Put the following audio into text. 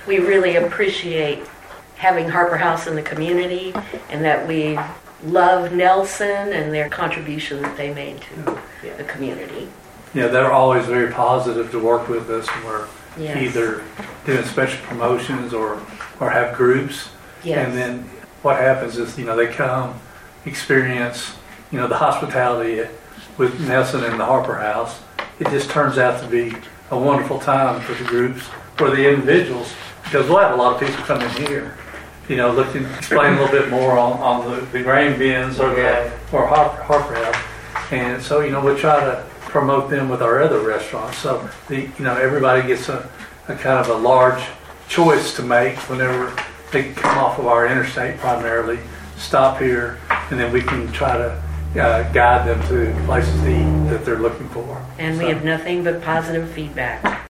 we really appreciate having Harper House in the community, and that we love Nelson and their contribution that they made to the community. Yeah, they're always very positive to work with us. We're Yes. either doing special promotions or have groups. Yes. And then what happens is, they come, experience, the hospitality with Nelson and the Harper House. It just turns out to be a wonderful time for the groups, for the individuals, because we'll have a lot of people come in here, looking, explain a little bit more on the grain bins or Harper House. And so, we'll try to promote them with our other restaurants. So, everybody gets a kind of a large choice to make whenever they come off of our interstate primarily, stop here, and then we can try to guide them to places to eat that they're looking for. And we have nothing but positive feedback.